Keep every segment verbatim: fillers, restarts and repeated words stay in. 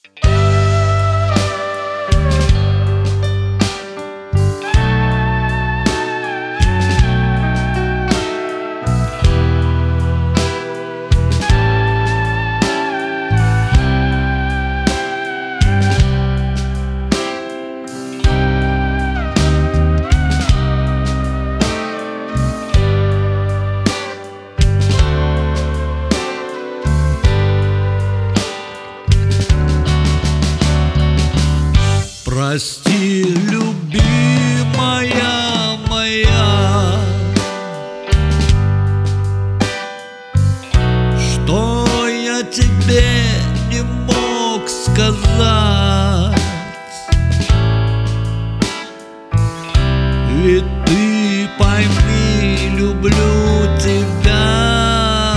Прости, любимая моя, что я тебе не мог сказать. Ведь ты пойми, люблю тебя.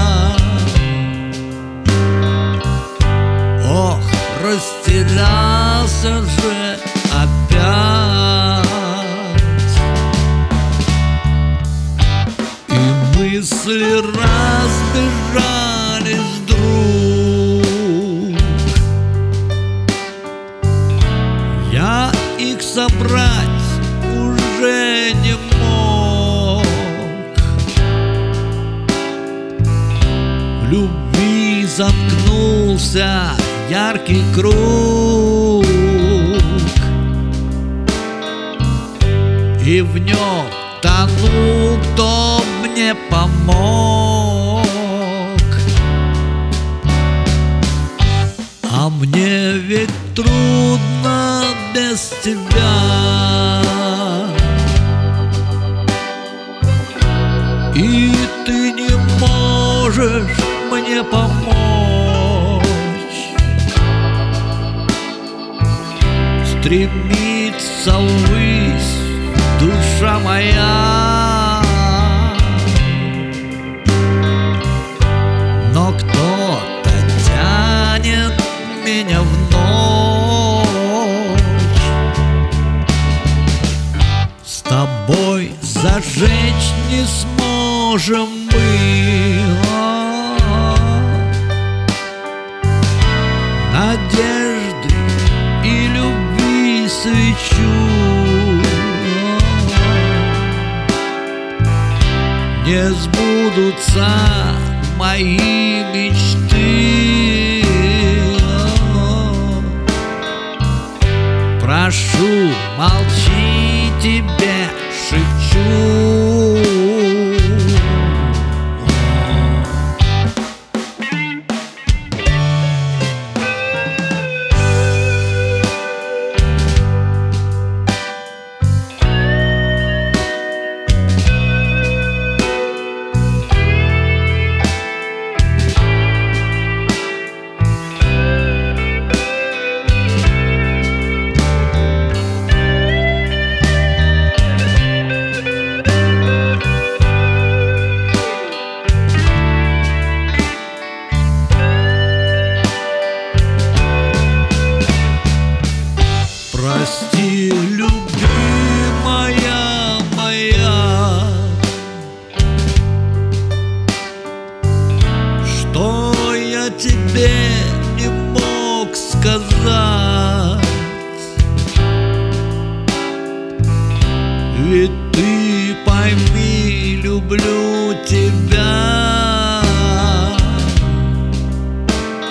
Ох, растерялся же опять, и мысли разбежались вдруг. Я их собрать уже не мог. В любви замкнулся яркий круг, и в нем тону, кто мне помог. А мне ведь трудно без тебя, и ты не можешь мне помочь. Стремится ввысь душа моя, но кто-то тянет меня в ночь. С тобой зажечь не сможем мы надежды и любви свечу. Не сбудутся мои мечты. Прошу, молчи, тебе шепчу. Прости, любимая моя, что я тебе не мог сказать. Ведь ты пойми, люблю тебя.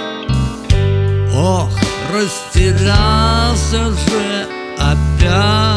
Ох, растерялся же опять,